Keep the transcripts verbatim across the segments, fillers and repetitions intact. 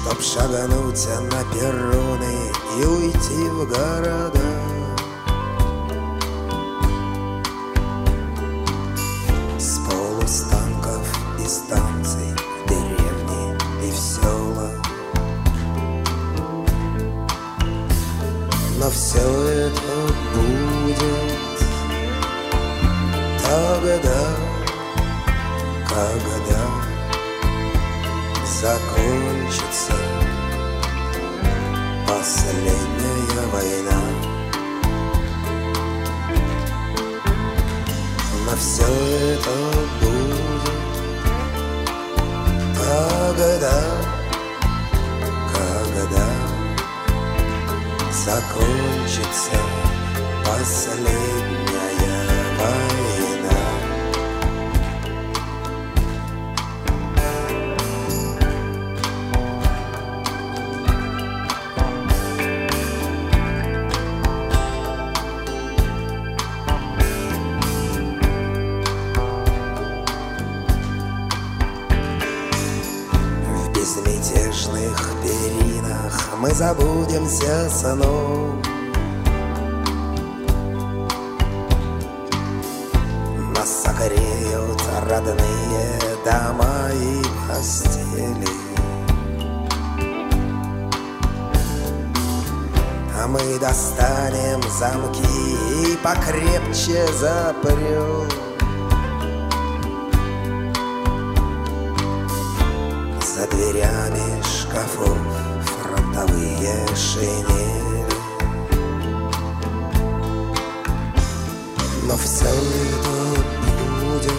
Чтоб шагнуть на перроны и уйти в города. С полустанков и станций в деревни и в села. Но все это будет тогда, когда закончится последняя война. Но все это будет тогда, когда закончится последняя война. В безмятежных перинах мы забудемся сном. Нас согреют родные дома и постели. А мы достанем замки и покрепче запрем. За дверями шкафов фронтовые шинели. Но все это будет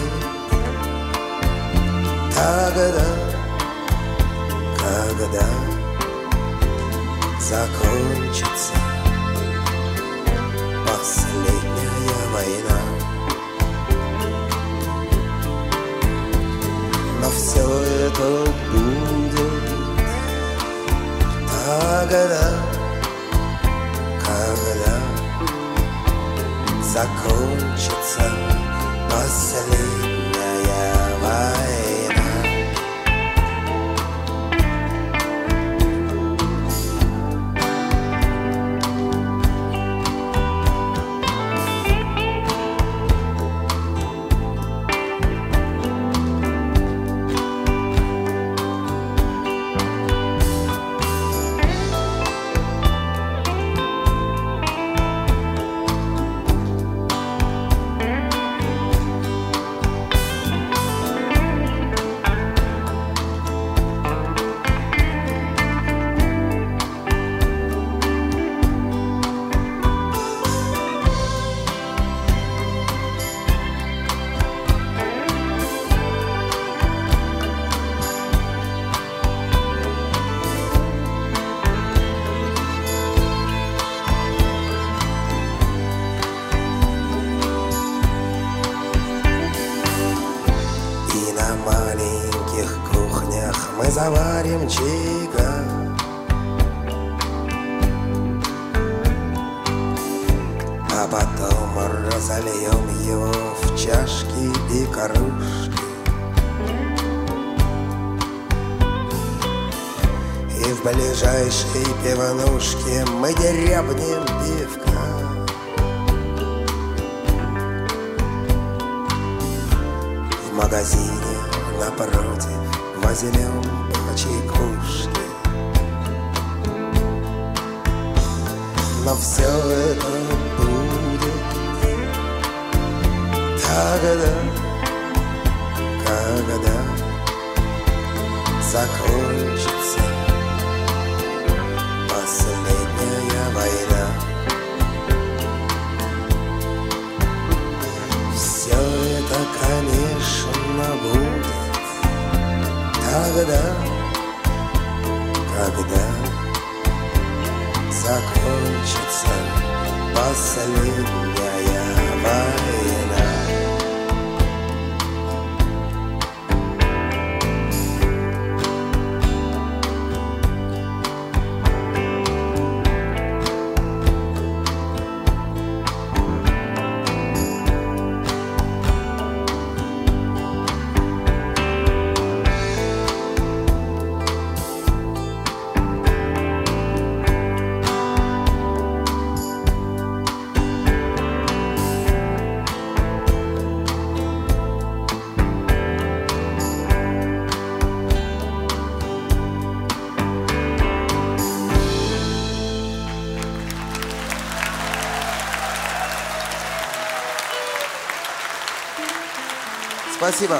тогда, когда закончится последняя война. Но все это будет тогда, когда закончится последняя война. Мы заварим чайка, а потом разольем его в чашки и кружки. И в ближайшей пивнушке мы дерябнем пивка. В магазине напротив возьмем по чайкушке. Но все это будет тогда, когда закончится последняя война. Все это, конечно, будет тогда, когда закончится последняя война. Спасибо.